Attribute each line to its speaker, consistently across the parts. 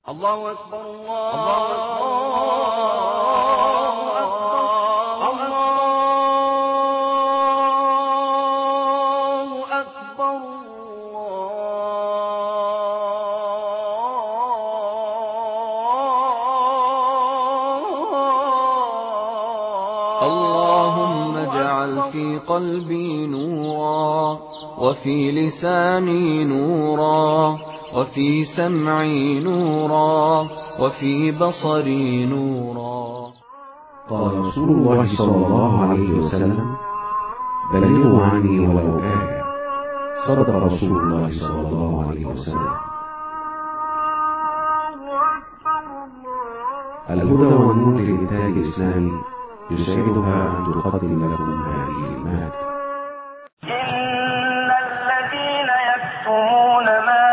Speaker 1: الله أكبر الله أكبر الله أكبر
Speaker 2: اللهم اجعل في قلبي نورا، وفي لساني نورا، وفي سمعي نورا، وفي بصري نورا.
Speaker 3: قال رسول الله صلى الله عليه وسلم: بلغوا عني ولو آية. صدق رسول الله صلى الله عليه وسلم. الهدى والنور للإنتاج الإسلامي يسعدها أن تقدم لكم هذه المادة.
Speaker 4: إن الذين يكتمون ما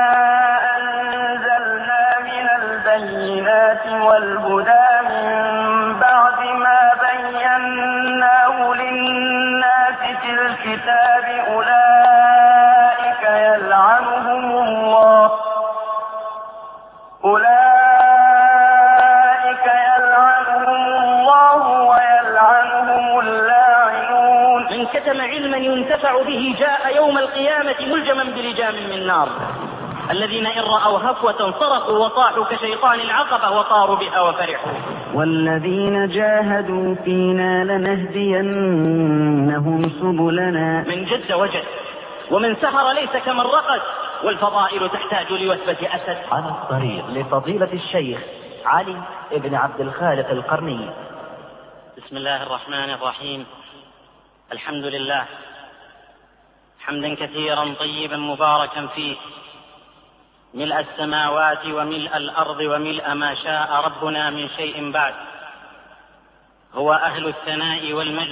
Speaker 4: أنزلنا من البينات والهدى من بعد ما بيناه للناس في الكتاب أولئك يلعنهم الله ويلعنهم اللاعنون.
Speaker 5: من كتم علما ينتفع به جاء يوم القيامة ملجما بلجام من نار. الذين إن رأوا هفوة صرخوا وصاحوا كشيطان العقبة وطاروا بها وفرحوا.
Speaker 6: والذين جاهدوا فينا لنهدينهم سبلنا.
Speaker 5: من جد وجد، ومن سهر ليس كمن رقد، والفضائل تحتاج لوثبة أسد.
Speaker 7: على الطريق لفضيلة الشيخ علي بن عبد الخالق القرني.
Speaker 5: بسم الله الرحمن الرحيم. الحمد لله حمدا كثيرا طيبا مباركا فيه، ملء السماوات وملء الأرض وملء ما شاء ربنا من شيء بعد. هو أهل الثناء والمجد،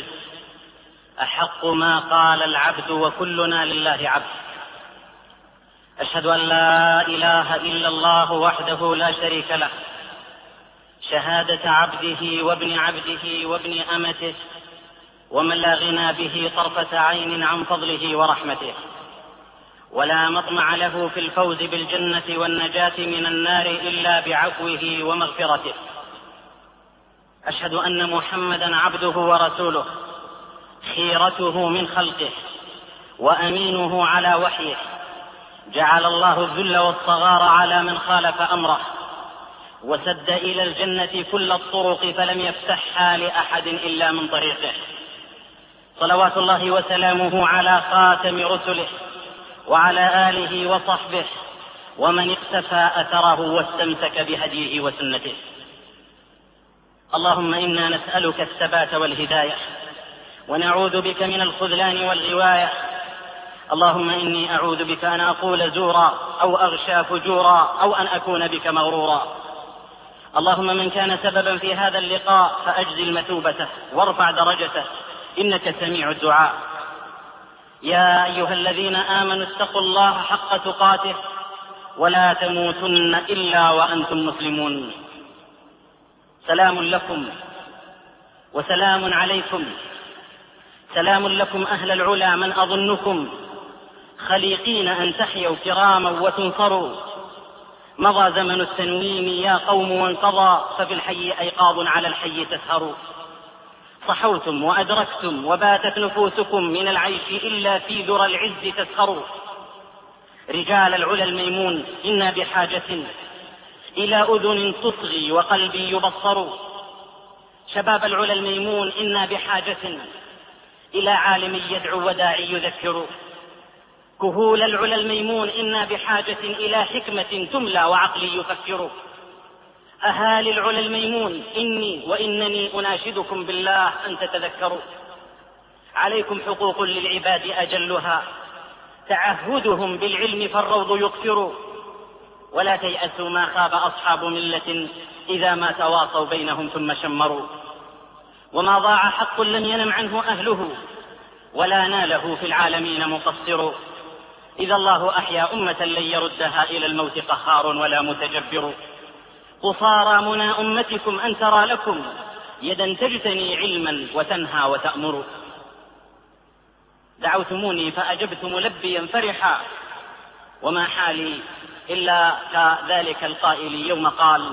Speaker 5: أحق ما قال العبد وكلنا لله عبد. أشهد أن لا إله إلا الله وحده لا شريك له، شهادة عبده وابن عبده وابن أمته، ومن لا غنى به طرفة عين عن فضله ورحمته، ولا مطمع له في الفوز بالجنة والنجاة من النار إلا بعفوه ومغفرته. أشهد أن محمدا عبده ورسوله، خيرته من خلقه وأمينه على وحيه. جعل الله الذل والصغار على من خالف أمره، وسد إلى الجنة كل الطرق فلم يفتحها لأحد إلا من طريقه. صلوات الله وسلامه على خاتم رسله وعلى آله وصحبه ومن اقتفى أثره واستمسك بهديه وسنته. اللهم إنا نسألك الثبات والهداية، ونعوذ بك من الخذلان والغواية. اللهم إني أعوذ بك أن أقول زورا أو أغشى فجورا أو أن أكون بك مغرورا. اللهم من كان سببا في هذا اللقاء فأجزل مثوبته وارفع درجته، إنك سميع الدعاء. يا أيها الذين آمنوا اتقوا الله حق تقاته ولا تموتن إلا وأنتم مسلمون. سلام لكم وسلام عليكم. سلام لكم أهل العلا من أظنكم خليقين أن تحيوا كراما وتنصروا. مضى زمن التنويم يا قوم وانقضى، ففي الحي أيقاظ على الحي تسهروا. صحوتم وأدركتم وباتت نفوسكم من العيش إلا في ذرى العز تسخروا. رجال العلا الميمون إنا بحاجة إلى أذن تصغي وقلب يبصر. شباب العلا الميمون إنا بحاجة إلى عالم يدعو وداعي يذكر. كهول العلا الميمون إنا بحاجة إلى حكمة تملى وعقل يفكر. أهالي العلا الميمون إني وإنني أناشدكم بالله أن تتذكروا. عليكم حقوق للعباد أجلها تعهدهم بالعلم فالروض يغفر. ولا تيأسوا ما خاب أصحاب ملة إذا ما تواصوا بينهم ثم شمروا. وما ضاع حق لم ينم عنه أهله ولا ناله في العالمين مقصر. إذا الله أحيا أمة لن يردها إلى الموت قهار ولا متجبر. قصارى منى أمتكم أن ترى لكم يدا تجتني علما وتنهى وتأمر. دعوتموني فأجبت ملبيا فرحا، وما حالي إلا كذلك القائل يوم قال: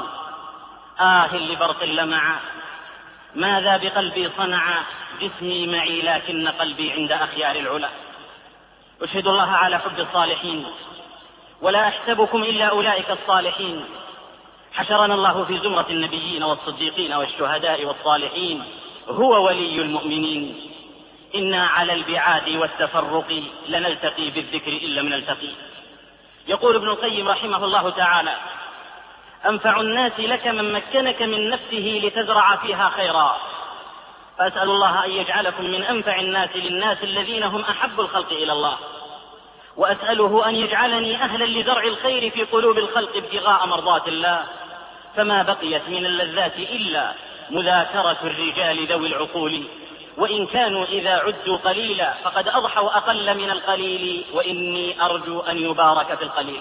Speaker 5: لبرق لمع، ماذا بقلبي صنع، جسمي معي لكن قلبي عند أخيار العلا. أشهد الله على حب الصالحين، ولا أحسبكم إلا أولئك الصالحين. حشرنا الله في زمرة النبيين والصديقين والشهداء والصالحين، هو ولي المؤمنين. إنا على البعاد والتفرق لنلتقي بالذكر إن لم نلتقي. يقول ابن القيم رحمه الله تعالى: أنفع الناس لك من مكنك من نفسه لتزرع فيها خيرا. فأسأل الله أن يجعلكم من أنفع الناس للناس الذين هم أحب الخلق إلى الله، وأسأله أن يجعلني أهلا لزرع الخير في قلوب الخلق ابتغاء مرضات الله. فما بقيت من اللذات إلا مذاكرة الرجال ذوي العقول، وإن كانوا إذا عدوا قليلا فقد أضحوا أقل من القليل، وإني أرجو أن يبارك في القليل.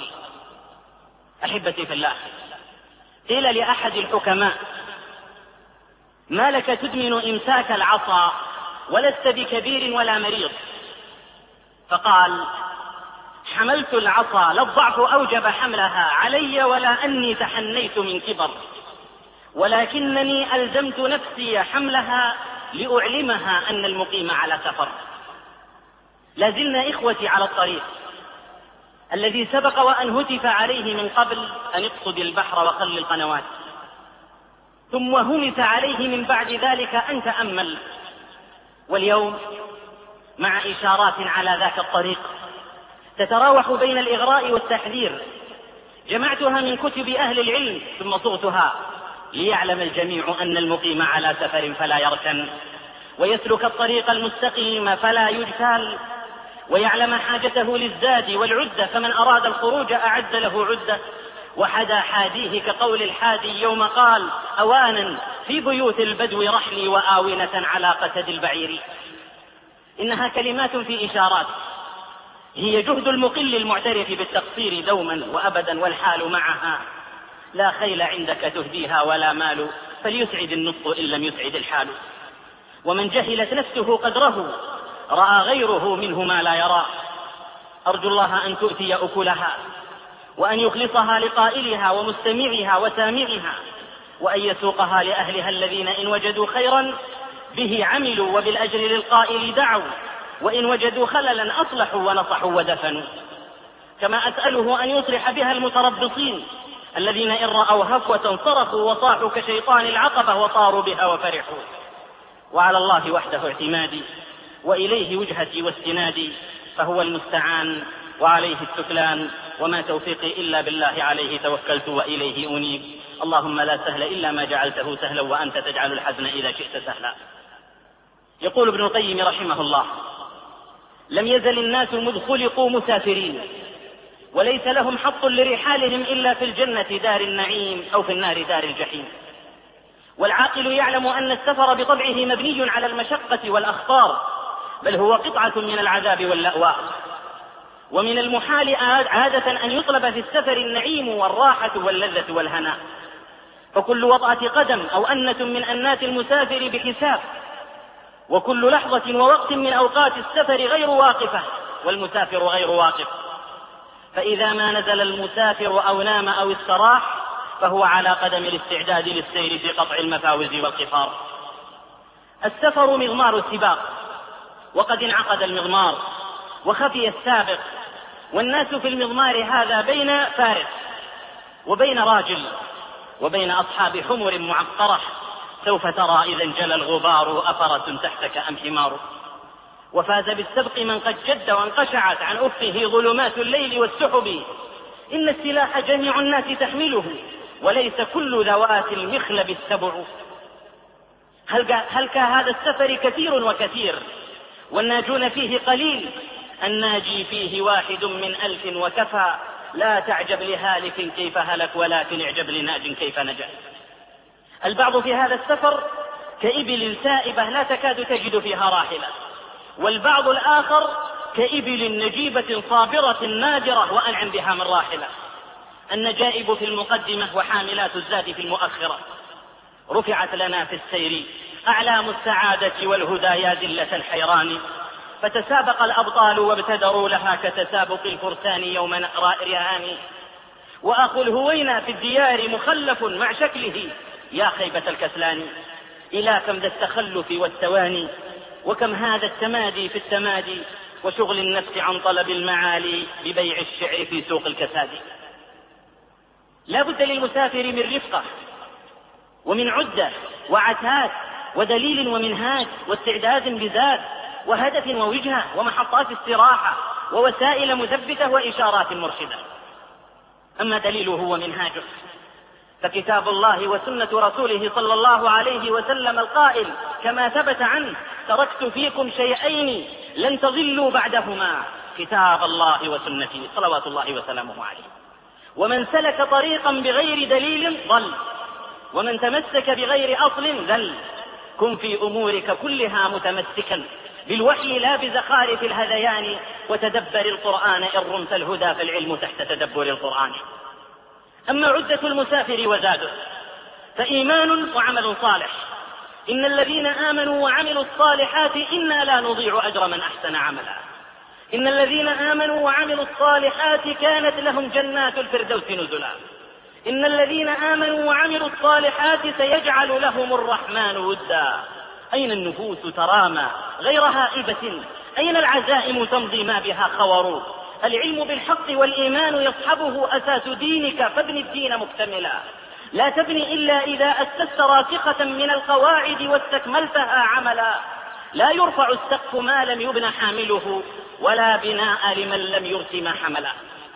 Speaker 5: أحبتي في الله، قيل لأحد الحكماء: ما لك تدمن إمساك العصا ولست بكبير ولا مريض؟ فقال: حملت العصا لا الضعف أوجب حملها علي ولا أني تحنيت من كبر، ولكنني ألزمت نفسي حملها لأعلمها أن المقيم على سفر. لازلنا إخوتي على الطريق الذي سبق وأن هتف عليه من قبل أن اقصد البحر وخل القنوات، ثم همس عليه من بعد ذلك أن تأمل. واليوم مع إشارات على ذاك الطريق تتراوح بين الإغراء والتحذير، جمعتها من كتب أهل العلم ثم صغتها ليعلم الجميع أن المقيم على سفر فلا يركن، ويسلك الطريق المستقيم فلا يجتال، ويعلم حاجته للزاد والعدة، فمن أراد الخروج أعد له عدة، وحدا حاديه كقول الحادي يوم قال: أوانا في بيوت البدو رحلي وآونة على قتد البعير. إنها كلمات في إشارات، هي جهد المقل المعترف بالتقصير دوما وأبدا، والحال معها: لا خيل عندك تهديها ولا مال، فليسعد النطق إن لم يسعد الحال. ومن جهلت نفسه قدره رأى غيره منه ما لا يرى. أرجو الله أن تؤتي أكلها، وأن يخلصها لقائلها ومستمعها وسامعها، وأن يسوقها لأهلها الذين إن وجدوا خيرا به عملوا وبالأجر للقائل دعوا، وإن وجدوا خللا أصلحوا ونصحوا ودفنوا. كما أسأله أن يصلح بها المتربصين الذين إن رأوا هفوة صرخوا وصاحوا كشيطان العقبة وطاروا بها وفرحوا. وعلى الله وحده اعتمادي، وإليه وجهتي واستنادي، فهو المستعان وعليه التكلان، وما توفيقي إلا بالله، عليه توكلت وإليه أنيب. اللهم لا سهل إلا ما جعلته سهلا، وأنت تجعل الحزن إذا شئت سهلا. يقول ابن القيم رحمه الله: لم يزل الناس مذ خلقوا مسافرين، وليس لهم حط لرحالهم إلا في الجنة دار النعيم، أو في النار دار الجحيم. والعاقل يعلم أن السفر بطبعه مبني على المشقة والأخطار، بل هو قطعة من العذاب واللأواء. ومن المحال عادة أن يطلب في السفر النعيم والراحة واللذة والهناء، فكل وطأة قدم أو أنة من أنات المسافر بحساب، وكل لحظة ووقت من أوقات السفر غير واقفة، والمسافر غير واقف. فإذا ما نزل المسافر أو نام أو استراح فهو على قدم الاستعداد للسير في قطع المفاوز والقفار. السفر مضمار السباق، وقد انعقد المضمار وخفي السابق، والناس في المضمار هذا بين فارس وبين راجل وبين أصحاب حمر معقرة، سوف ترى إذا انجلى الغبار أفرس تحتك أم حمار. وفاز بالسبق من قد جد وانقشعت عن أفه ظلمات الليل والسحب، إن السلاح جميع الناس تحمله، وليس كل ذوات المخلب السبع. هل كهذا السفر كثير وكثير، والناجون فيه قليل، الناجي فيه واحد من 1000 وكفى. لا تعجب لهالك كيف هلك، ولكن اعجب لناج كيف نجا. البعض في هذا السفر كإبل سائبة لا تكاد تجد فيها راحلة، والبعض الآخر كإبل نجيبة صابرة نادرة وأنعم بها من راحلة. النجائب في المقدمة وحاملات الزاد في المؤخرة. رفعت لنا في السير أعلام السعادة والهدى يا ذلة الحيران، فتسابق الأبطال وابتدروا لها كتسابق الفرسان يوم رهان. وأخو الهوينة في الديار مخلف مع شكله، يا خيبة الكسلان. إلى كم ذا التخلف والتواني، وكم هذا التمادي في التمادي، وشغل النفس عن طلب المعالي ببيع الشعر في سوق الكساد. لا بد للمسافر من رفقة ومن عدة وعتاد ودليل ومنهاج واستعداد بذات وهدف ووجهة ومحطات استراحة ووسائل مثبتة وإشارات مرشدة. أما دليله ومنهاجه فكتاب الله وسنة رسوله صلى الله عليه وسلم القائل كما ثبت عنه: تركت فيكم شيئين لن تضلوا بعدهما، كتاب الله وسنتي صلوات الله وسلامه عليه. ومن سلك طريقا بغير دليل ضل، ومن تمسك بغير أصل ذل. كن في أمورك كلها متمسكا بالوحي لا بزخارف الهذيان، وتدبر القرآن إن رمت الهدى فالعلم تحت تدبر القرآن. أما عدة المسافر وزاده فإيمان وعمل صالح. إن الذين آمنوا وعملوا الصالحات إنا لا نضيع أجر من أحسن عملا. إن الذين آمنوا وعملوا الصالحات كانت لهم جنات الفردوس نزلا. إن الذين آمنوا وعملوا الصالحات سيجعل لهم الرحمن ودا. أين النفوس ترامى غير هائبة؟ أين العزائم تمضي ما بها خور؟ العلم بالحق والإيمان يصحبه أساس دينك، فابن الدين مكتملا. لا تبني إلا إذا أسست راسخة من القواعد واستكملتها عملا. لا يرفع السقف ما لم يبن حامله، ولا بناء لمن لم يرس ما حملا.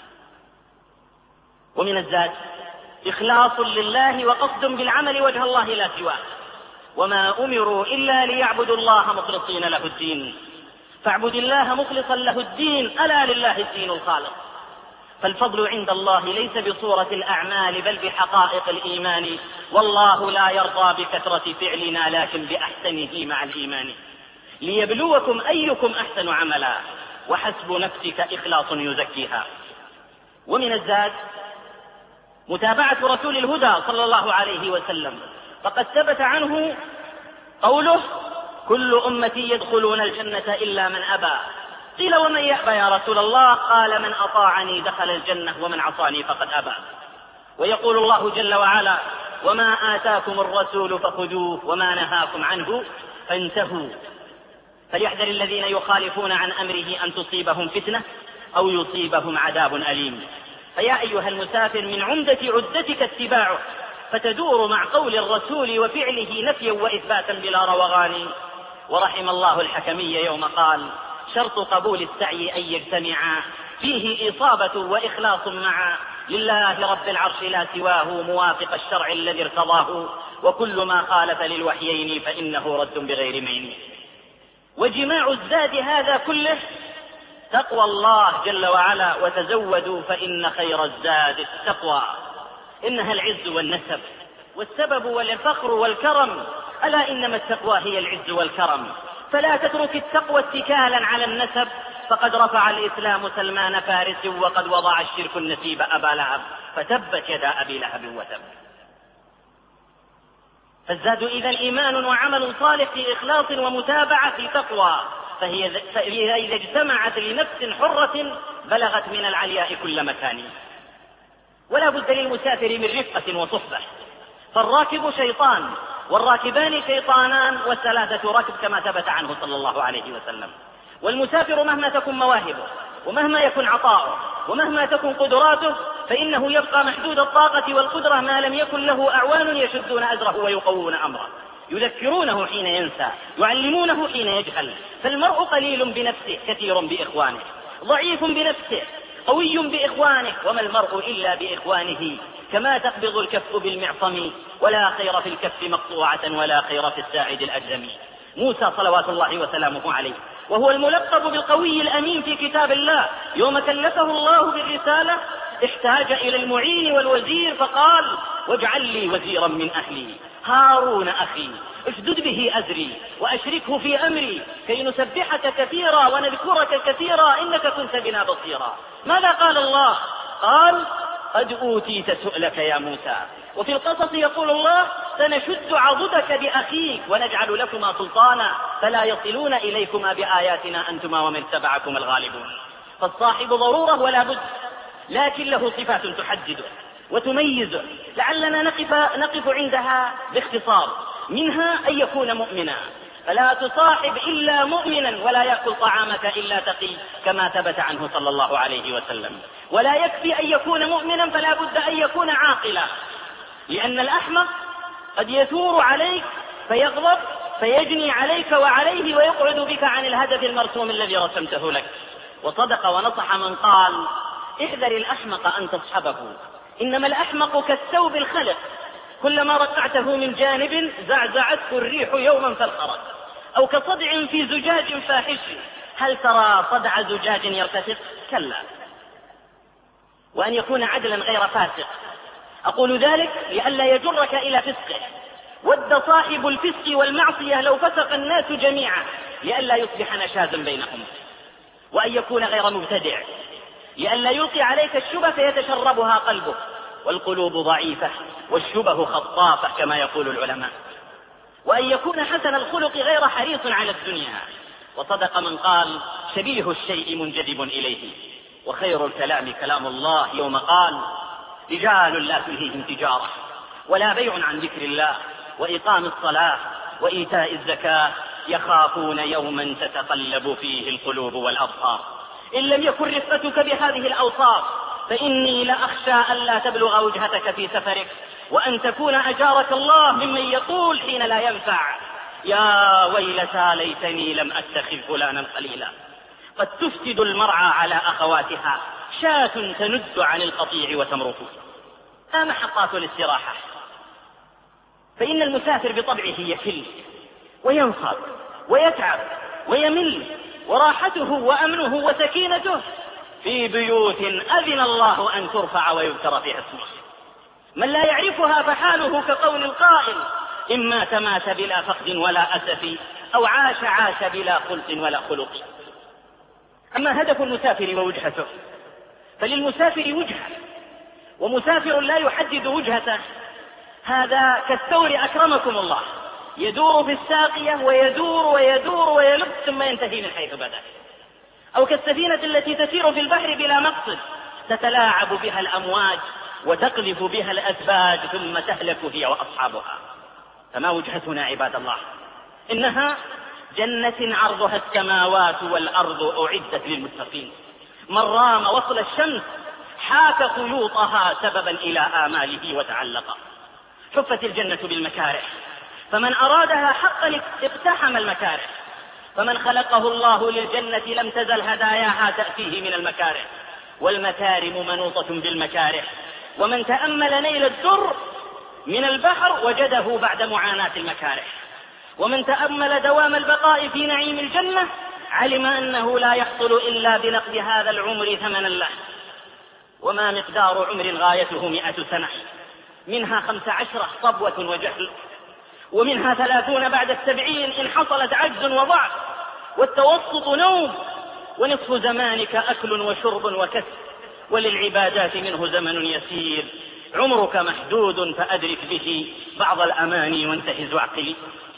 Speaker 5: ومن الزاد إخلاص لله وقصد بالعمل وجه الله لا سواه. وما أمروا إلا ليعبدوا الله مخلصين له الدين، فاعبد الله مخلصا له الدين، ألا لله الدين الخالص. فالفضل عند الله ليس بصورة الأعمال بل بحقائق الإيمان، والله لا يرضى بكثرة فعلنا لكن بأحسنه مع الإيمان. ليبلوكم أيكم أحسن عملا، وحسب نفسك إخلاص يزكيها. ومن الزاد متابعة رسول الهدى صلى الله عليه وسلم، فقد ثبت عنه قوله: كل أمتي يدخلون الجنة إلا من أبى. قيل: ومن يأبى يا رسول الله؟ قال: من أطاعني دخل الجنة ومن عصاني فقد أبى. ويقول الله جل وعلا: وما آتاكم الرسول فخذوه وما نهاكم عنه فانتهوا. فليحذر الذين يخالفون عن أمره أن تصيبهم فتنة أو يصيبهم عذاب أليم. فيا أيها المسافر من عمدة عدتك اتباعه، فتدور مع قول الرسول وفعله نفيا وإثباتا بلا روغان. ورحم الله الحكمي يوم قال: شرط قبول السعي أن يجتمعا فيه إصابة وإخلاص معا، لله رب العرش لا سواه موافق الشرع الذي ارتضاه، وكل ما خالف للوحيين فإنه رد بغير مين. وجماع الزاد هذا كله تقوى الله جل وعلا، وتزودوا فإن خير الزاد التقوى. إنها العز والنسب والسبب والفخر والكرم، ألا إنما التقوى هي العز والكرم. فلا تترك التقوى اتكالا على النسب، فقد رفع الإسلام سلمان فارس، وقد وضع الشرك النسيب أبا لهب، فتبت يدا أبي لهب وتب. فالزاد إذا إيمان وعمل صالح في إخلاص ومتابعة في تقوى، فهي إذا اجتمعت لنفس حرة بلغت من العلياء كل مكان. ولا بد للمسافر من رفقة وصحبة، فالراكب شيطان والراكبان شيطانان والثلاثة ركب كما ثبت عنه صلى الله عليه وسلم. والمسافر مهما تكن مواهبه ومهما يكن عطاؤه ومهما تكن قدراته فإنه يبقى محدود الطاقة والقدرة ما لم يكن له أعوان يشدون أزره ويقوون أمره، يذكرونه حين ينسى، يعلمونه حين يجهل. فالمرء قليل بنفسه كثير بإخوانه، ضعيف بنفسه قوي بإخوانه، وما المرء إلا بإخوانه. كما تقبض الكف بالمعصم ولا خير في الكف مقطوعة ولا خير في الساعد الأجزم. موسى صلوات الله وسلامه عليه وهو الملقب بالقوي الأمين في كتاب الله، يوم كلفه الله بالرسالة احتاج إلى المعين والوزير فقال: واجعل لي وزيرا من أهلي هارون أخي اشدد به أزري وأشركه في أمري كي نسبحك كثيرا ونذكرك كثيرا إنك كنت بنا بصيرا. ماذا قال الله؟ قال: قد أوتيت سؤلك يا موسى. وفي القصص يقول الله: سنشد عضدك بأخيك ونجعل لكما سلطانا فلا يصلون إليكما بآياتنا أنتما ومن اتبعكم الغالبون. فالصاحب ضرورة ولا بد، لكن له صفات تحدده وتميزه، لعلنا نقف عندها باختصار. منها أن يكون مؤمنا، فلا تصاحب إلا مؤمنا ولا يأكل طعامك إلا تقي كما ثبت عنه صلى الله عليه وسلم. ولا يكفي أن يكون مؤمنا، فلا بد أن يكون عاقلا، لأن الأحمق قد يثور عليك فيغضب فيجني عليك وعليه ويقعد بك عن الهدف المرسوم الذي رسمته لك. وصدق ونصح من قال: احذر الأحمق أن تصحبه، إنما الأحمق كالثوب الخلق، كلما رقعته من جانب زعزعته الريح يوما فالخرج، أو كصدع في زجاج فاحش، هل ترى صدع زجاج يرتفق؟ كلا. وأن يكون عدلا غير فاسق، أقول ذلك لئلا يجرك إلى فسقه. ود صاحب الفسق والمعصية لو فسق الناس جميعا لئلا يصبح نشازا بينهم. وأن يكون غير مبتدع لئلا يلقي عليك الشبه فيتشربها قلبك، والقلوب ضعيفة والشبه خطافة كما يقول العلماء. وأن يكون حسن الخلق غير حريص على الدنيا، وصدق من قال: شبيه الشيء منجذب إليه، وخير الكلام كلام الله، يوم قال: رجال لا تلهيهم تجارة ولا بيع عن ذكر الله وإقام الصلاة وإيتاء الزكاة يخافون يوما تتقلب فيه القلوب والأبصار. إن لم يكن رفقتك بهذه الأوصاف فإني لأخشى ألا تبلغ وجهتك في سفرك، وأن تكون أجارك الله ممن يقول حين لا ينفع: يا ويلتى ليتني لم أتخذ فلانا خليلا. قد تفسد المرعى على أخواتها، شاة تند عن القطيع وتمرق. محطات الاستراحة، فإن المسافر بطبعه يكل وينصب ويتعب ويمل، وراحته وأمنه وسكينته في بيوت أذن الله أن ترفع ويذكر فيها اسمه. من لا يعرفها فحاله كقول القائل: إن مات مات بلا فقد ولا أسف، أو عاش بلا خلق ولا خلق. أما هدف المسافر ووجهته، فللمسافر وجهة، ومسافر لا يحدد وجهته، هذا كالثور أكرمكم الله، يدور في الساقية ويدور ويلف ثم ينتهي من حيث بدأ. أو كالسفينة التي تسير في البحر بلا مقصد، تتلاعب بها الأمواج وتقذف بها الأسباج ثم تهلك هي وأصحابها. فما وجهتنا عباد الله؟ إنها جنة عرضها السماوات والأرض أعدت للمتقين. من رام وصل الشمس حاك خيوطها سببا إلى آماله وتعلق. حفت الجنة بالمكاره، فمن أرادها حقا اقتحم المكاره. فمن خلقه الله للجنة لم تزل هداياها تأتيه من المكاره، والمكارم منوطة بالمكاره. ومن تأمل نيل الدر من البحر وجده بعد معاناة المكاره. ومن تأمل دوام البقاء في نعيم الجنة علم أنه لا يحصل إلا بنقد هذا العمر ثمنا له. وما مقدار عمر غايته 100 سنة، منها 15 صبوة وجهل، ومنها 30 بعد 70 إن حصلت عجز وضعف، والتوسط نوم، ونصف زمانك أكل وشرب وكسب، وللعبادات منه زمن يسير. عمرك محدود فأدرك به بعض الأماني وانتهز عقلي.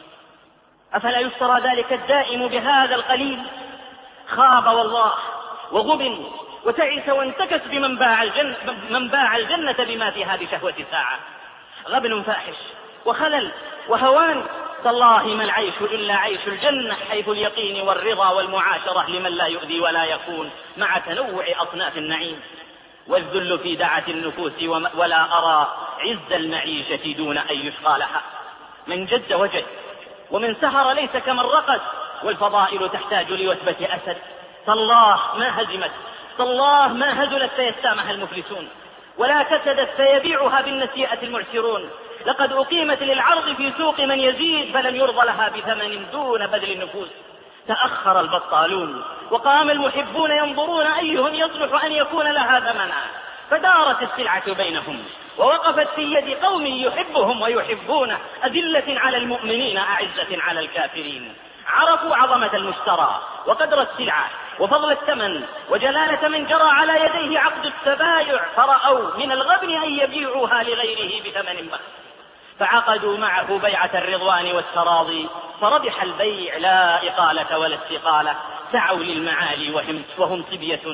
Speaker 5: أفلا يشترى ذلك الدائم بهذا القليل؟ خاب والله وغبن وتعس وانتكس بمن باع الجنة بما فيها بشهوة ساعة. غبن فاحش وخلل وهوان. تالله ما العيش إلا عيش الجنة، حيث اليقين والرضا والمعاشرة لمن لا يؤذي ولا يكون، مع تنوع أصناف النعيم. والذل في دعة النفوس ولا أرى عز المعيشة دون أن يشقى لها. من جد وجد، ومن سهر ليس كمن رقد، والفضائل تحتاج لوثبة أسد. تالله ما هزمت، تالله ما هزلت فيستامها المفلسون، ولا كسدت فيبيعها بالنسيئة المعسرون. لقد أقيمت للعرض في سوق من يزيد، فلم يرضى لها بثمن دون بذل النفوس. تأخر البطالون وقام المحبون ينظرون أيهم يصلح أن يكون لها ثمنا، فدارت السلعة بينهم، ووقفت في يد قوم يحبهم ويحبونه، أذلة على المؤمنين أعزة على الكافرين. عرفوا عظمة المشترى وقدر السلعة وفضل الثمن وجلالة من جرى على يديه عقد التبايع، فرأوا من الغبن أن يبيعوها لغيره بثمن بخس، فعقدوا معه بيعة الرضوان والتراضي، فربح البيع لا إقالة ولا استقالة. سعوا للمعالي وهم صبية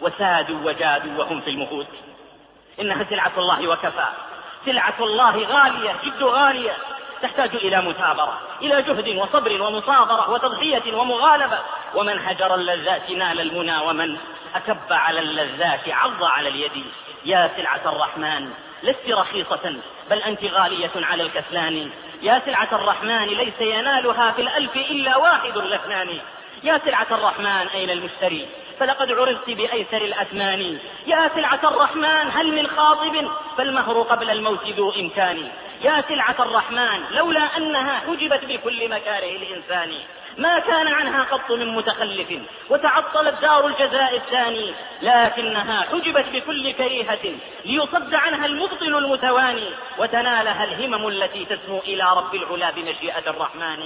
Speaker 5: وسادوا وجادوا وهم في المهود. إنها سلعة الله وكفى. سلعة الله غالية جد غالية، تحتاج إلى مثابرة، إلى جهد وصبر ومصابرة وتضحية ومغالبة. ومن هجر اللذات نال المنى، ومن أكب على اللذات عض على اليد. يا سلعة الرحمن لست رخيصة بل أنت غالية على الكسلان. يا سلعة الرحمن ليس ينالها في الألف إلا واحد الاثنان. يا سلعة الرحمن أين المشتري فلقد عرضت بأيسر الأثمان. يا سلعة الرحمن هل من خاطب فالمهر قبل الموت ذو إمكان. يا سلعة الرحمن لولا أنها حجبت بكل مكاره الإنسان ما كان عنها قط من متخلف وتعطلت دار الجزاء الثاني. لكنها حجبت بكل كريهة ليصد عنها المبطل المتواني وتنالها الهمم التي تسمو إلى رب العلا بمشيئة الرحمن.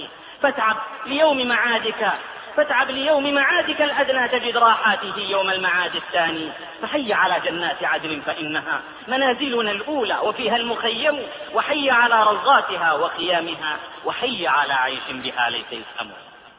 Speaker 5: فاتعب ليوم معادك الأدنى تجد راحاته يوم المعاد الثاني. فحي على جنات عدن فإنها منازلنا الأولى وفيها المخيم، وحي على روضاتها وخيامها، وحي على عيش بها ليس يسأم.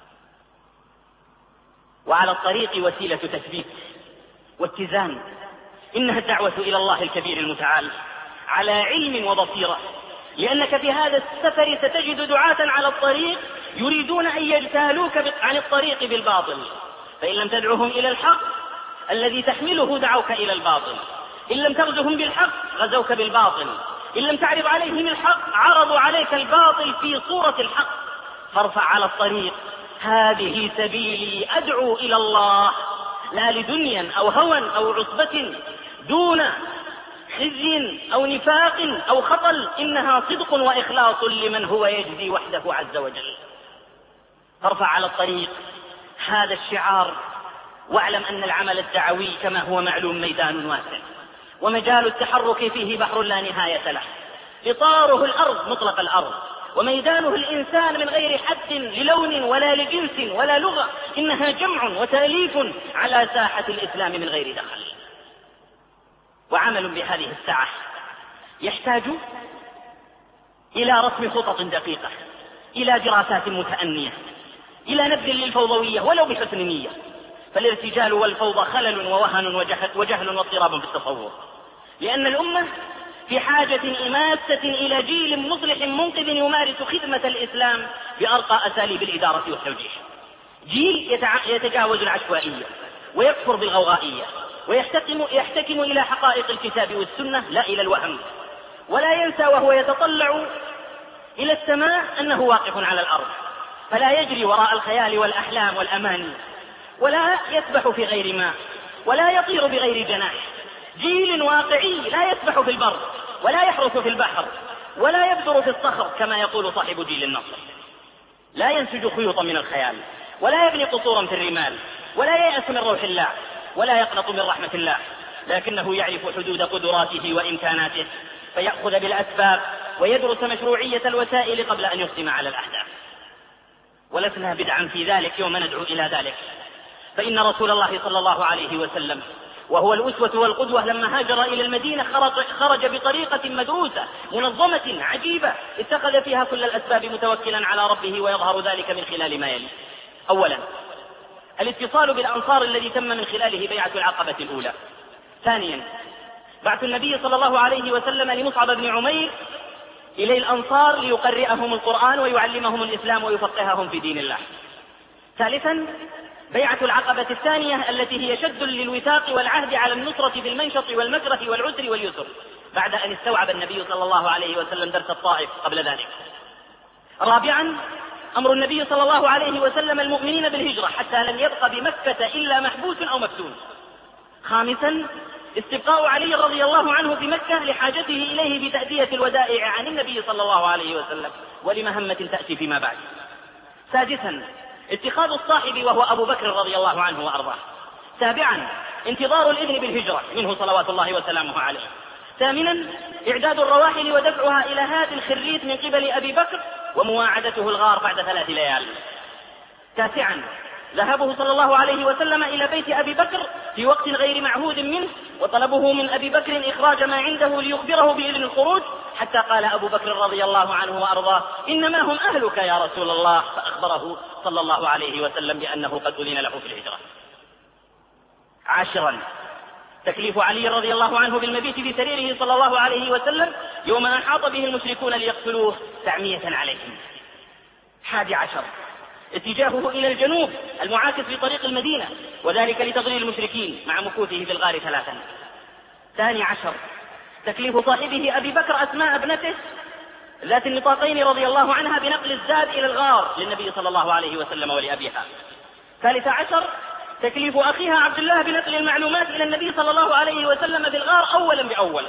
Speaker 5: وعلى الطريق وسيلة تثبيت واتزان، إنها الدعوة إلى الله الكبير المتعال على علم وبصيرة، لأنك في هذا السفر ستجد دعاة على الطريق يريدون أن يجتالوك عن الطريق بالباطل، فإن لم تدعوهم إلى الحق الذي تحمله دعوك إلى الباطل، إن لم تغزهم بالحق غزوك بالباطل، إن لم تعرض عليهم الحق عرضوا عليك الباطل في صورة الحق. فارفع على الطريق هذه سبيلي أدعو إلى الله لا لدنيا أو هوى أو عصبة دون خزي أو نفاق أو خطل، إنها صدق وإخلاص لمن هو يجزي وحده عز وجل. فارفع على الطريق هذا الشعار، واعلم أن العمل الدعوي كما هو معلوم ميدان واسع، ومجال التحرك فيه بحر لا نهاية له. إطاره الأرض مطلق الأرض، وميدانه الإنسان من غير حد للون ولا لجنس ولا لغة، إنها جمع وتأليف على ساحة الإسلام من غير دخل. وعمل بهذه الساعة يحتاج إلى رسم خطط دقيقة، إلى دراسات متأنية، إلى نبذ للفوضوية ولو بحسن نية، فالارتجال والفوضى خلل ووهن وجهل واضطراب في التصور، لأن الأمة في حاجة إماسة إلى جيل مصلح منقذ يمارس خدمة الإسلام بأرقى أساليب الإدارة والتوجيه، جيل يتجاوز العشوائية ويكفر بالغوغائية ويحتكم إلى حقائق الكتاب والسنة لا إلى الوهم، ولا ينسى وهو يتطلع إلى السماء أنه واقف على الأرض، فلا يجري وراء الخيال والأحلام والأماني، ولا يسبح في غير ماء، ولا يطير بغير جناح. جيل واقعي لا يسبح في البر ولا يحرس في البحر ولا يبذر في الصخر كما يقول صاحب جيل النصر، لا ينسج خيوطا من الخيال، ولا يبني قصورا في الرمال، ولا ييأس من روح الله، ولا يقنط من رحمة الله، لكنه يعرف حدود قدراته وإمكاناته فيأخذ بالأسباب ويدرس مشروعية الوسائل قبل أن يقدم على الأهداف. ولسنا بدعا في ذلك يوم ندعو إلى ذلك، فإن رسول الله صلى الله عليه وسلم وهو الأسوة والقدوة لما هاجر إلى المدينة خرج بطريقة مدروسة منظمة عجيبة اتخذ فيها كل الأسباب متوكلا على ربه، ويظهر ذلك من خلال ما يلي. أولا الاتصال بالأنصار الذي تم من خلاله بيعة العقبة الأولى. ثانيا بعث النبي صلى الله عليه وسلم لمصعب بن عمير إلى الأنصار ليقرئهم القرآن ويعلمهم الإسلام ويفقههم في دين الله. ثالثا بيعة العقبة الثانية التي هي شد للوثاق والعهد على النصرة في المنشط والمكره والعسر واليسر، بعد أن استوعب النبي صلى الله عليه وسلم درس الطائف قبل ذلك. رابعا أمر النبي صلى الله عليه وسلم المؤمنين بالهجرة حتى لم يبق بمكة إلا محبوس أو مفتون. خامسا استبقاء علي رضي الله عنه في مكة لحاجته إليه بتأدية الودائع عن النبي صلى الله عليه وسلم ولمهمة تأتي فيما بعد. سادسا اتخاذ الصاحب وهو أبو بكر رضي الله عنه وأرضاه. سابعا انتظار الإذن بالهجرة منه صلوات الله وسلامه عليه. ثامنا إعداد الرواحل ودفعها إلى هاد الخريت من قبل أبي بكر ومواعدته الغار بعد 3 ليال. تاسعا ذهبه صلى الله عليه وسلم إلى بيت أبي بكر في وقت غير معهود منه، وطلبه من أبي بكر إخراج ما عنده ليخبره بإذن الخروج، حتى قال أبو بكر رضي الله عنه وأرضاه إنما هم أهلك يا رسول الله، فأخبره صلى الله عليه وسلم بأنه قد أذن له في الهجرة. 10 تكليف علي رضي الله عنه بالمبيت في سريره صلى الله عليه وسلم يوم أن أحاط به المشركون ليقتلوه تعمية عليهم. 11 اتجاهه إلى الجنوب المعاكس لطريق المدينة، وذلك لتضليل المشركين مع مكوثه في الغار 3. 12 تكليف صاحبه أبي بكر أسماء ابنته ذات النطاقين رضي الله عنها بنقل الزاد إلى الغار للنبي صلى الله عليه وسلم ولأبيها. 13 تكليف أخيها عبد الله بنقل المعلومات إلى النبي صلى الله عليه وسلم بالغار أولا بأول.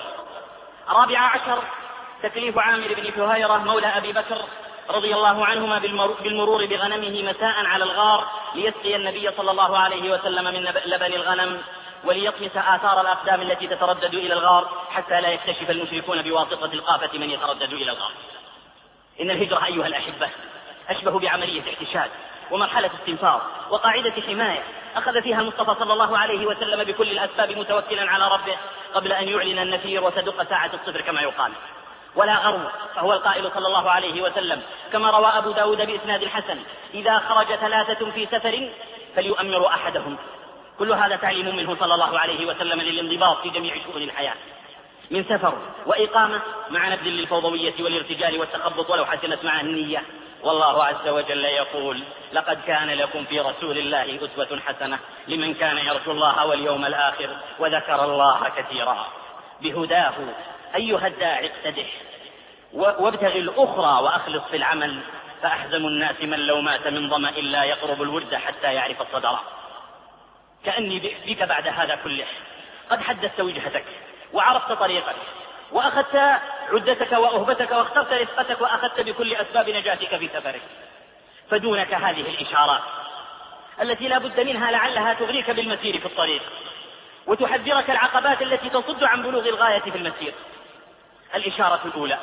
Speaker 5: 14 تكليف عامر بن فهيرة مولى أبي بكر رضي الله عنهما بالمرور بغنمه مساء على الغار ليسقي النبي صلى الله عليه وسلم من لبن الغنم وليطمس آثار الأقدام التي تتردد إلى الغار حتى لا يكتشف المشركون بواسطة القافة من يتردد إلى الغار. إن الهجرة أيها الأحبة أشبه بعملية احتشاد ومرحلة استنفاض وقاعدة حماية أخذ فيها المصطفى صلى الله عليه وسلم بكل الأسباب متوكلا على ربه قبل أن يعلن النفير وتدق ساعة الصفر كما يقال. ولا غرو، فهو القائل صلى الله عليه وسلم كما روى أبو داود بإسناد الحسن: إذا خرج 3 في سفر فليؤمروا أحدهم. كل هذا تعليم منه صلى الله عليه وسلم للانضباط في جميع شؤون الحياة، من سفر وإقامة مع نبذ للفوضوية والارتجال والتخبط ولو حسنت معه النية. والله عز وجل يقول: لقد كان لكم في رسول الله أسوة حسنة لمن كان يرجو الله واليوم الآخر وذكر الله كثيرا. بهداه أيها الداعي اقتدح وابتغ الأخرى وأخلص في العمل، فأحزم الناس من لو مات من ظمأ لا يقرب الورد حتى يعرف الصدر. كأني بك بعد هذا كله قد حدثت وجهتك وعرفت طريقك وأخذت عدتك وأهبتك واخترت رفقتك وأخذت بكل أسباب نجاتك في سفرك، فدونك هذه الإشارات التي لا بد منها لعلها تغريك بالمسير في الطريق وتحذرك العقبات التي تصد عن بلوغ الغاية في المسير. الإشارة الأولى: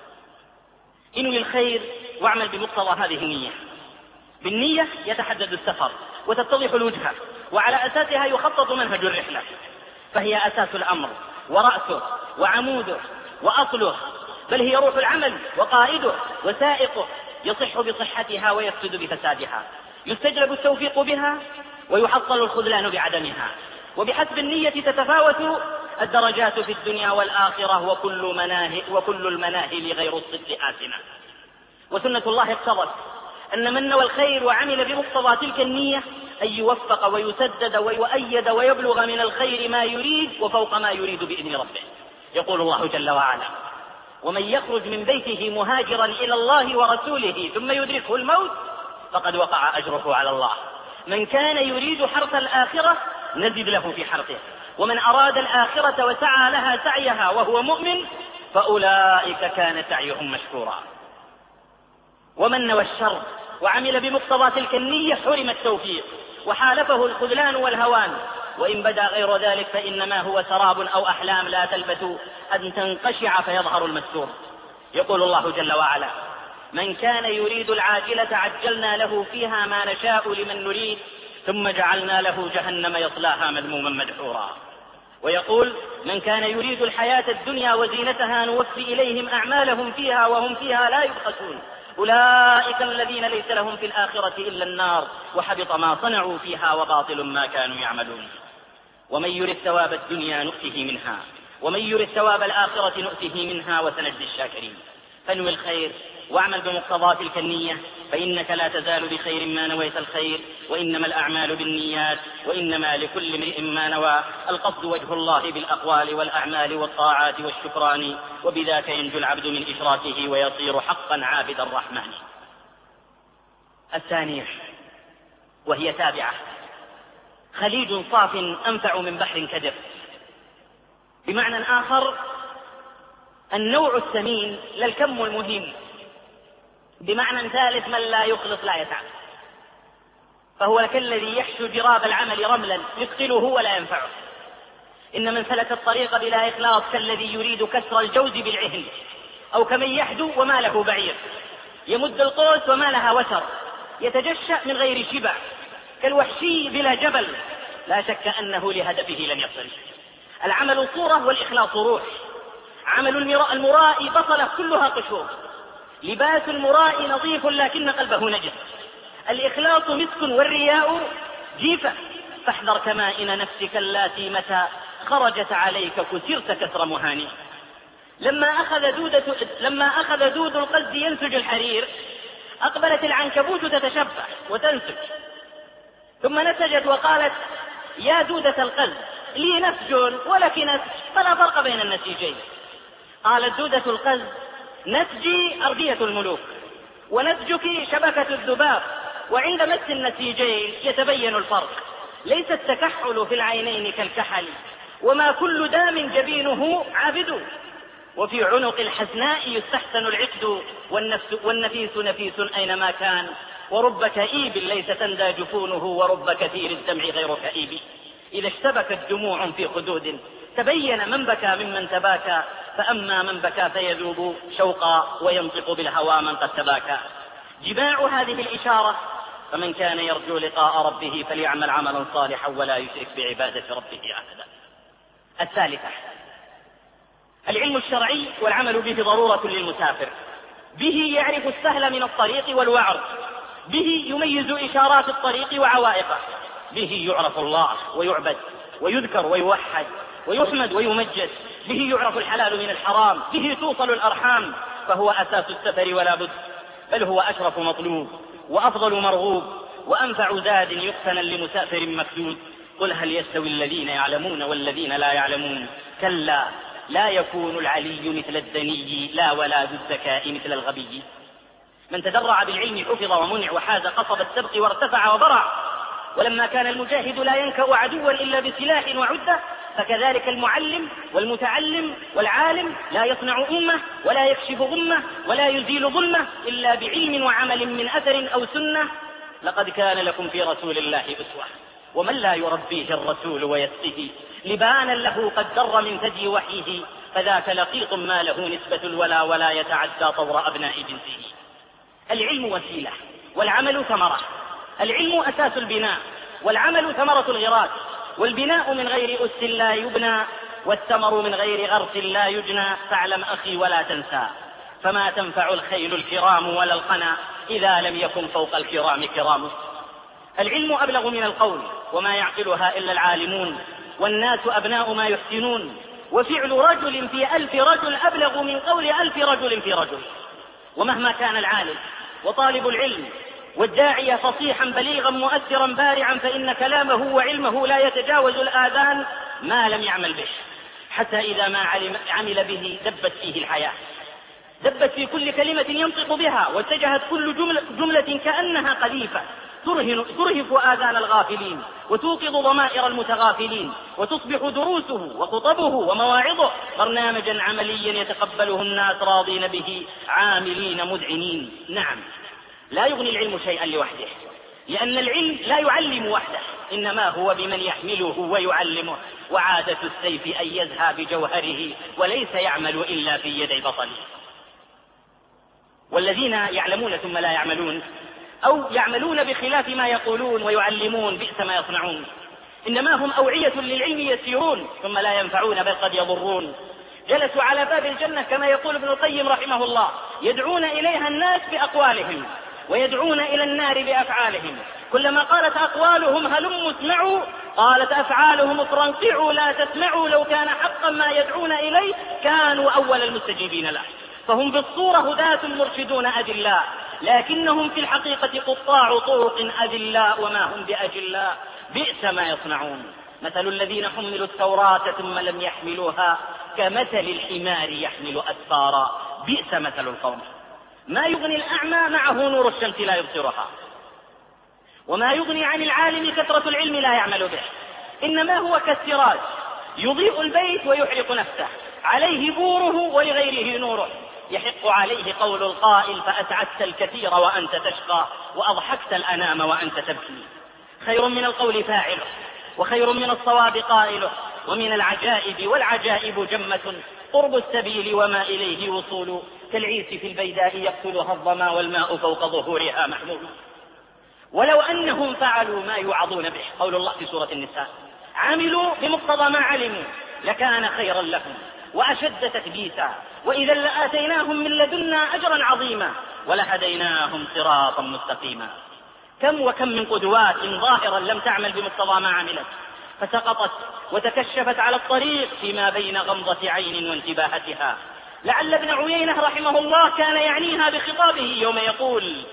Speaker 5: انوي الخير واعمل بمقتضى هذه النية. بالنية يتحدد السفر وتتضح الوجهة، وعلى أساسها يخطط منهج الرحلة، فهي أساس الأمر ورأسه وعموده وأصله، بل هي روح العمل وقائده وسائقه، يصح بصحتها ويفسد بفسادها، يستجلب التوفيق بها ويحصل الخذلان بعدمها. وبحسب النية تتفاوت الدرجات في الدنيا والآخرة، وكل المناهل غير الصدق آثمة. وسنة الله اقتضت أن من نوى الخير وعمل بمقتضى تلك النية أن يوفق ويسدد ويؤيد ويبلغ من الخير ما يريد وفوق ما يريد بإذن ربه. يقول الله جل وعلا: ومن يخرج من بيته مهاجرا إلى الله ورسوله ثم يدركه الموت فقد وقع أجره على الله. من كان يريد حرث الآخرة نزد له في حرثه، ومن أراد الآخرة وسعى لها سعيها وهو مؤمن فأولئك كان سعيهم مشكورا. ومن نوى الشر وعمل بمقتضى تلك النية حرم التوفيق وحالفه الخذلان والهوان، وإن بدا غير ذلك فإنما هو سراب أو أحلام لا تلبث أن تنقشع فيظهر المستور. يقول الله جل وعلا: من كان يريد العاجلة عجلنا له فيها ما نشاء لمن نريد ثم جعلنا له جهنم يصلاها مذموما مدحورا. ويقول: من كان يريد الحياة الدنيا وزينتها نوفي إليهم أعمالهم فيها وهم فيها لا يبخسون أولئك الذين ليس لهم في الآخرة إلا النار وحبط ما صنعوا فيها وباطل ما كانوا يعملون. ومن يرد ثواب الدنيا نؤته منها ومن يرد ثواب الآخرة نؤته منها وسنجزي الشاكرين. فانوي الخير واعمل بمقتضى تلك النية، فإنك لا تزال بخير ما نويت الخير، وإنما الأعمال بالنيات وإنما لكل امرئ ما نوى. القصد وجه الله بالأقوال والأعمال والطاعات والشكران، وبذاك ينجو العبد من إشراكه ويصير حقا عابد الرحمن. الثانية وهي تابعة: خليج صاف أنفع من بحر كدر. بمعنى آخر النوع الثمين لا الكم المهم. بمعنى ثالث من لا يخلص لا يتعب، فهو كالذي يحشو جراب العمل رملا يثقله ولا ينفعه. إن من سلك الطريق بلا إخلاص كالذي يريد كسر الجوز بالعهن، أو كمن يحدو وما له بعير، يمد القوس وما لها وتر، يتجشأ من غير شبع، كالوحشي بلا جبل، لا شك أنه لهدفه لن يصل. العمل صورة والإخلاص روح. عمل المراء بطلة كلها قشور، لباس المراء نظيف لكن قلبه نجس. الإخلاص مسك والرياء جيفة، فاحذر كمائن نفسك اللاتي متى خرجت عليك كسرت كسر مهانئ. لما أخذ دود القز ينسج الحرير أقبلت العنكبوت تتشبح وتنسج، ثم نسجت وقالت يا دودة القز لي نسج ولك نسج فلا فرق بين النسيجين. قالت دودة القز نسجي أرضية الملوك ونسجك شبكة الذباب، وعند مس النسيجين يتبين الفرق، ليس التكحل في العينين كالكحل، وما كل دام جبينه عابد، وفي عنق الحسناء يستحسن العقد، والنفيس نفيس أينما كان، ورب كئيب ليس تندى جفونه، ورب كثير الدمع غير كئيب. إذا اشتبكت دموع في خدود تبين من بكى ممن تباكى، فأما من بكى فيذوب شوقا وينطق بالهوى من قد تباكى. جماع هذه الإشارة فمن كان يرجو لقاء ربه فليعمل عملا صالحا ولا يشرك بعبادة ربه أحدا. الثالثة العلم الشرعي والعمل به ضرورة للمسافر، به يعرف السهل من الطريق والوعر، به يميز إشارات الطريق وعوائقه، به يعرف الله ويعبد ويذكر ويوحد ويحمد ويمجد، به يعرف الحلال من الحرام، به توصل الأرحام، فهو أساس السفر ولا بد، بل هو أشرف مطلوب وأفضل مرغوب وأنفع زاد يقتنى لمسافر مكدود. قل هل يستوي الذين يعلمون والذين لا يعلمون، كلا لا يكون العلي مثل الدني، لا ولا ذو الذكاء مثل الغبي. من تدرع بالعلم حفظ ومنع وحاز قصب السبق وارتفع وبرع. ولما كان المجاهد لا ينكأ عدوا إلا بسلاح وعدة، فكذلك المعلم والمتعلم والعالم لا يصنع أمة ولا يكشف غمة ولا يزيل ظلمة إلا بعلم وعمل من أثر أو سنة. لقد كان لكم في رسول الله أسوة، ومن لا يربيه الرسول ويسقيه لبانا له قد در من ثدي وحيه، فذاك لقيط ما له نسبة الولا ولا يتعدى طور أبناء جنسه. العلم وسيلة والعمل ثمرة. العلم أساس البناء والعمل ثمرة الغراس، والبناء من غير أس لا يبنى، والثمر من غير غرس لا يجنى. فاعلم أخي ولا تنسى، فما تنفع الخيل الكرام ولا القنا إذا لم يكن فوق الكرام كرام. العلم أبلغ من القول وما يعقلها إلا العالمون، والناس أبناء ما يحسنون، وفعل رجل في 1000 رجل أبلغ من قول 1000 رجل في رجل. ومهما كان العالم وطالب العلم والداعية فصيحا بليغا مؤثرا بارعا، فإن كلامه وعلمه لا يتجاوز الآذان ما لم يعمل به، حتى إذا ما عمل به دبت فيه الحياة، دبت في كل كلمة ينطق بها، واتجهت كل جملة كأنها قذيفة ترهف آذان الغافلين وتوقظ ضمائر المتغافلين، وتصبح دروسه وخطبه ومواعظه برنامجا عمليا يتقبله الناس راضين به عاملين مذعنين. نعم، لا يغني العلم شيئا لوحده، لأن العلم لا يعلم وحده، إنما هو بمن يحمله ويعلمه، وعادة السيف أن يزهى بجوهره وليس يعمل إلا في يدي بطله. والذين يعلمون ثم لا يعملون، أو يعملون بخلاف ما يقولون ويعلمون، بئس ما يصنعون. إنما هم أوعية للعلم يسيرون ثم لا ينفعون بل قد يضرون. جلسوا على باب الجنة كما يقول ابن القيم رحمه الله، يدعون إليها الناس بأقوالهم ويدعون إلى النار بأفعالهم. كلما قالت أقوالهم هلم اسمعوا، قالت أفعالهم افرنقعوا لا تسمعوا، لو كان حقا ما يدعون إليه كانوا أول المستجيبين له. فهم بالصورة هداة مرشدون أدلاء، لكنهم في الحقيقة قطاع طرق أذلاء وما هم بأجلاء، بئس ما يصنعون. مثل الذين حملوا التوراة ثم لم يحملوها كمثل الحمار يحمل أسفارا، بئس مثل القوم. ما يغني الأعمى معه نور الشمس لا يبصرها، وما يغني عن العالم كثرة العلم لا يعمل به، إنما هو كالسراج يضيء البيت ويحرق نفسه، عليه بوره ولغيره نوره. يحق عليه قول القائل فأسعدت الكثير وأنت تشقى، وأضحكت الأنام وأنت تبكي. خير من القول فاعله، وخير من الصواب قائله، ومن العجائب والعجائب جمة قرب السبيل وما إليه وصول، كالعيس في البيداء يقتلها الظما والماء فوق ظهورها محمول. ولو أنهم فعلوا ما يوعظون به، قول الله في سورة النساء، عملوا بمقتضى ما علموا لكان خيرا لهم وأشد تثبيتا، وإذا لآتيناهم من لدنا أجرا عظيما ولهديناهم صراطا مستقيما. كم وكم من قدوات ظاهرا لم تعمل بمقتضى ما عملت، فسقطت وتكشفت على الطريق فيما بين غمضة عين وانتباهتها. لعل ابن عيينة رحمه الله كان يعنيها بخطابه يوم يقول: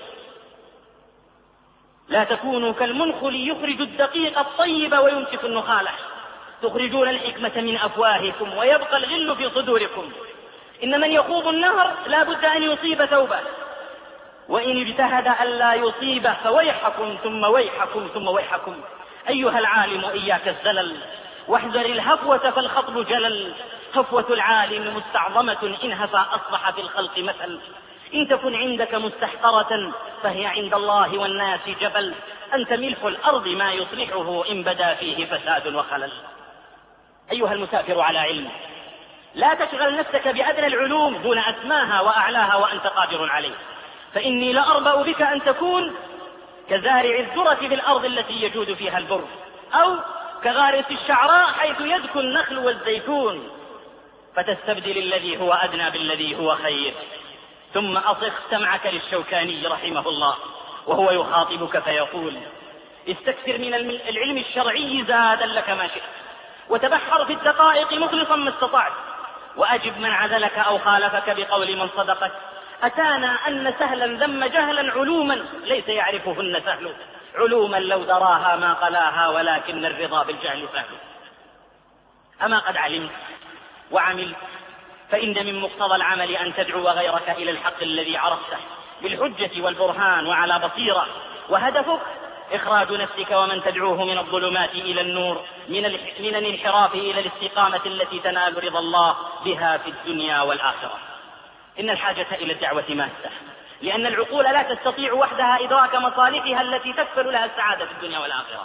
Speaker 5: لا تكونوا كالمنخل يخرج الدقيق الطيب ويمسك النخالة، تخرجون الحكمة من أفواهكم ويبقى الغل في صدوركم. إن من يخوض النهر لا بد أن يصيب ثوبه، وإن اجتهد ألا يصيبه فويحكم ثم ويحكم ثم ويحكم. أيها العالم إياك الزلل، واحذر الهفوة فالخطب جلل. هفوة العالم مستعظمة، إن هفى أصبح في الخلق مثل. إن تكن عندك مستحقرة فهي عند الله والناس جبل. أنت ملح الأرض ما يصلحه إن بدا فيه فساد وخلل. أيها المسافر على علم، لا تشغل نفسك بأدنى العلوم دون أسماها وأعلاها وأنت قادر عليه، فإني لأربأ بك أن تكون كزارع الذرة في الأرض التي يجود فيها البر، أو كغارس الشعراء حيث يدكو النخل والزيتون، فتستبدل الذي هو أدنى بالذي هو خير. ثم أصغ سمعك للشوكاني رحمه الله وهو يخاطبك فيقول: استكثر من العلم الشرعي زادا لك ما شئت، وتبحر في الدقائق مخلصا ما استطعت، وأجب من عزلك أو خالفك بقول من صدقك. أتانا أن سهلا ذم جهلا علوما ليس يعرفهن سهل، علوما لو دراها ما قلاها، ولكن الرضا بالجهل سهل. أما قد علمت وعملت، فإن من مقتضى العمل أن تدعو غيرك إلى الحق الذي عرفته بالحجة والبرهان وعلى بصيرة، وهدفك إخراج نفسك ومن تدعوه من الظلمات إلى النور، من الانحراف إلى الاستقامة التي تنال رضا الله بها في الدنيا والآخرة. إن الحاجة إلى الدعوة ماسة، لأن العقول لا تستطيع وحدها إدراك مصالحها التي تكفل لها السعادة في الدنيا والآخرة،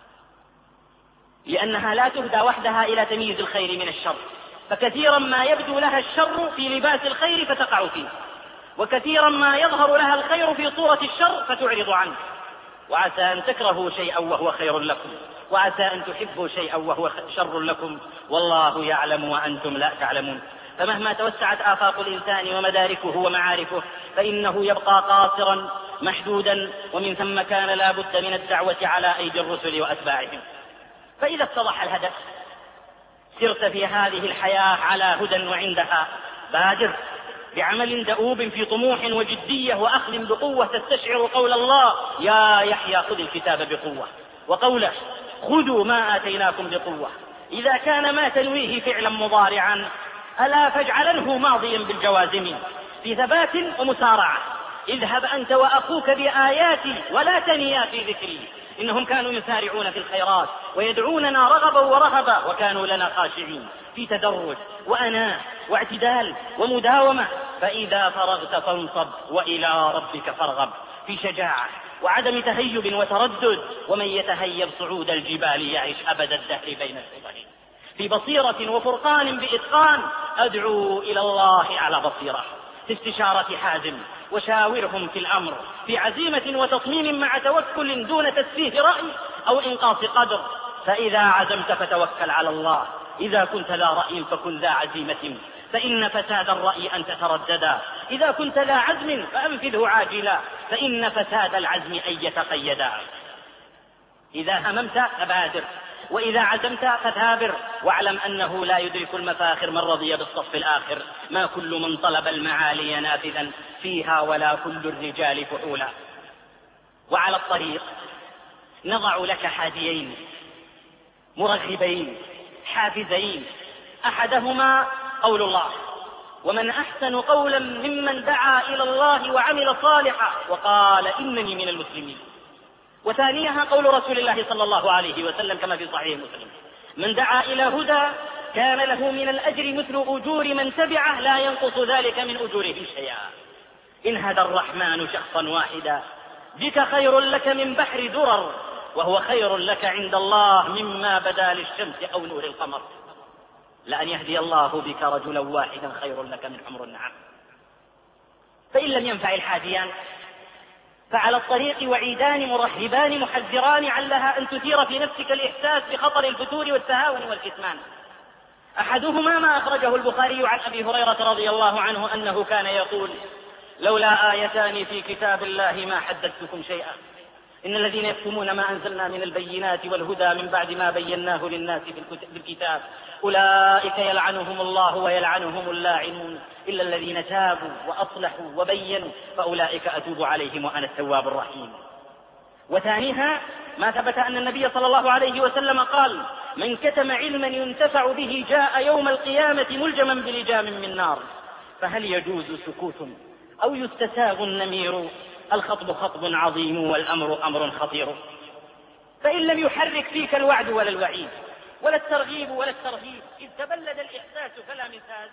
Speaker 5: لأنها لا تهدى وحدها إلى تمييز الخير من الشر، فكثيرا ما يبدو لها الشر في لباس الخير فتقع فيه، وكثيرا ما يظهر لها الخير في صورة الشر فتعرض عنه. وعسى أن تكرهوا شيئا وهو خير لكم، وعسى أن تحبوا شيئا وهو شر لكم، والله يعلم وأنتم لا تعلمون. فمهما توسعت آفاق الإنسان ومداركه ومعارفه فإنه يبقى قاصرا محدودا، ومن ثم كان لا بد من الدعوة على أيدي الرسل وأتباعهم. فإذا اتضح الهدف سرت في هذه الحياة على هدى، وعندها بادر بعمل دؤوب في طموح وجدية وأخذ بقوة تستشعر قول الله: يا يحيى خذ الكتاب بقوة، وقوله: خذوا ما آتيناكم بقوة. إذا كان ما تنويه فعلا مضارعا ألا فاجعلنه ماضيا بالجوازم في ثبات ومسارعة. اذهب أنت وأخوك بآياتي ولا تنيا في ذكري، إنهم كانوا يسارعون في الخيرات ويدعوننا رغبا ورهبا وكانوا لنا خاشعين، في تدرج وأناة واعتدال ومداومة. فإذا فرغت فانصب وإلى ربك فارغب، في شجاعة وعدم تهيب وتردد. ومن يتهيب صعود الجبال يعيش أبد الدهر بين الحبال، في بصيرة وفرقان بإتقان. أدعو إلى الله على بصيرة، في استشارة حازم، وشاورهم في الأمر في عزيمة وتصميم مع توكل دون تسفيه رأي أو إنقاص قدر. فإذا عزمت فتوكل على الله، إذا كنت لا رأي فكن ذا عزيمة، فإن فساد الرأي أن تترددا. إذا كنت لا عزم فأنفذه عاجلا، فإن فساد العزم أن يتقيدا. إذا هممت فبادر، وإذا عزمت فتابر، واعلم أنه لا يدرك المفاخر من رضي بالصف الآخر. ما كل من طلب المعالي نافذا فيها، ولا كل الرجال فحولا. وعلى الطريق نضع لك حاديين مرغبين حافزين، أحدهما قول الله: ومن أحسن قولا ممن دعا إلى الله وعمل صالحا وقال إنني من المسلمين. وثانيها قول رسول الله صلى الله عليه وسلم كما في صحيح مسلم: من دعا إلى هدى كان له من الأجر مثل أجور من تبعه لا ينقص ذلك من أجورهم شيئا. إن هدى الرحمن شخصا واحدا بك خير لك من بحر درر، وهو خير لك عند الله مما بدا للشمس أو نور القمر. لأن يهدي الله بك رجلا واحدا خير لك من حمر النعم. فإن لم ينفع الحاديان فعلى الطريق وعيدان مرهبان محذران علها أن تثير في نفسك الإحساس بخطر الفتور والتهاون والكتمان. أحدهما ما أخرجه البخاري عن أبي هريرة رضي الله عنه أنه كان يقول: لولا آيتان في كتاب الله ما حدثتكم شيئا، إن الذين يكتمون ما أنزلنا من البينات والهدى من بعد ما بيناه للناس في الكتاب أولئك يلعنهم الله ويلعنهم اللاعنون إلا الذين تابوا وأصلحوا وبينوا فأولئك أتوب عليهم وأنا التواب الرحيم. وثانيها ما ثبت أن النبي صلى الله عليه وسلم قال: من كتم علما ينتفع به جاء يوم القيامة ملجما بلجام من نار. فهل يجوز سكوت أو يستساغ النمير؟ الخطب خطب عظيم والأمر أمر خطير. فإن لم يحرك فيك الوعد ولا الوعيد ولا الترغيب ولا الترهيب إذ تبلد الإحساس فلا مثال